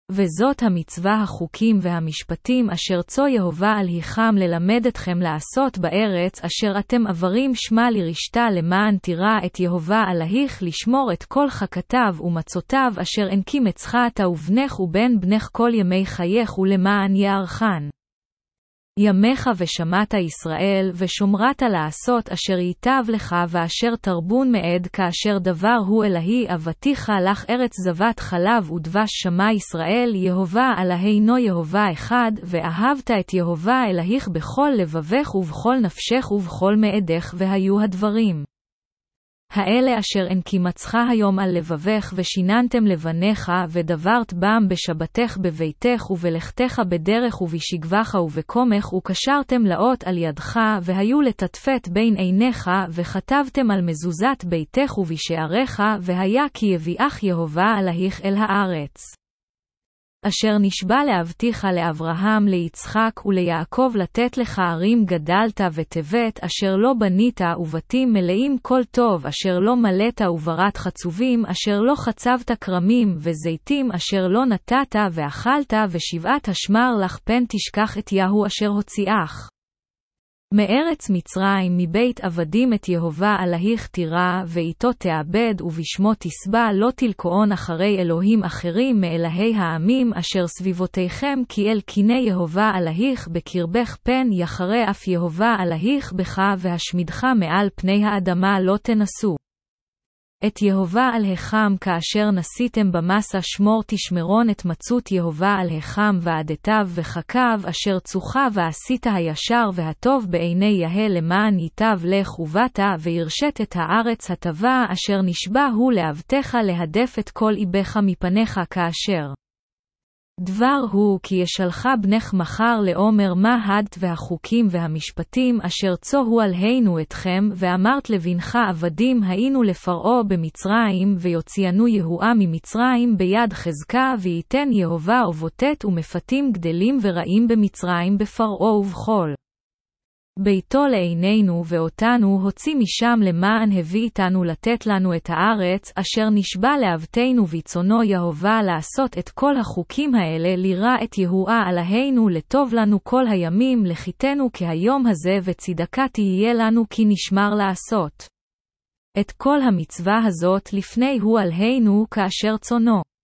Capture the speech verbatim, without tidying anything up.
וזאת המצווה החוקים והמשפטים אשר צו יהובה אלוהיכם ללמד אתכם לעשות בארץ אשר אתם עברים שמה לרשתה למען תירא את יהובה אלוהיך לשמור את כל חקתיו ומצותיו אשר אנקי מצך אתה ובנך ובן בנך כל ימי חייך ולמען יערכן ימיך ושמעת ישראל ושומרת לעשות אשר ייטב לך ואשר תרבון מעד כאשר דבר הוא אלוהי אבתיך לך ארץ זבת חלב ודבש שמע ישראל יהובה אלוהינו יהובה אחד ואהבת את יהובה אלוהיך בכל לבבך ובכל נפשך ובכל מעדך והיו הדברים האלה אשר אנקי מצך היום על לבבך ושיננתם לבניך ודברת בם בשבתך בביתך ובלכתך בדרך ובשגבך ובקומך וקשרתם לאות על ידך והיו לטטפת בין עיניך וכתבתם על מזוזת ביתך ובשעריך והיה כי יביאך יהובה אלוהיך אל הארץ אשר נשבע להבטיח לאברהם ליצחק וליעקב לתת לך ערים גדלת וטבת אשר לא בנית ובתים מלאים כל טוב אשר לא מלאת ובראת חצובים אשר לא חצבת כרמים וזיתים אשר לא נתת ואכלת ושבעת השמר לך פן תשכח את יהו אשר הוציאך מארץ מצרים מבית עבדים את יהובה אלוהיך תירא ואיתו תעבד ובשמו תסבע לא תלכאון אחרי אלוהים אחרים מאלוהי העמים אשר סביבותיכם כי אל קיני יהובה אלוהיך בקרבך פן יחרה אף יהובה אלוהיך בך והשמידך מעל פני האדמה לא תנסו את יהובה אלוהיכם כאשר נסיתם במסע שמור תשמרון את מצות יהובה אלוהיכם ועדתיו וחקיו אשר צוחה ועשית הישר והטוב בעיני יהא למען ייטב לך ובאת וירשת את הארץ הטובה אשר נשבע הוא להבטך להדף את כל איבך מפניך כאשר דבר הוא כי ישלחה בנך מחר לאומר מה הדת והחוקים והמשפטים אשר צוהו עלינו אתכם ואמרת לבנך עבדים היינו לפרעה במצרים ויוציאנו יהואה ממצרים ביד חזקה וייתן יהובה אבותת ומפתים גדלים ורעים במצרים בפרעה ובכל ביתו לעינינו ואותנו הוציא משם למען הביא איתנו לתת לנו את הארץ אשר נשבע לאבתנו ויצונו יהובה לעשות את כל החוקים האלה לירא את יהואה אלוהינו לטוב לנו כל הימים לחיתנו כהיום הזה וצדקה תהיה לנו כי נשמר לעשות את כל המצווה הזאת לפני הוא אלוהינו כאשר צונו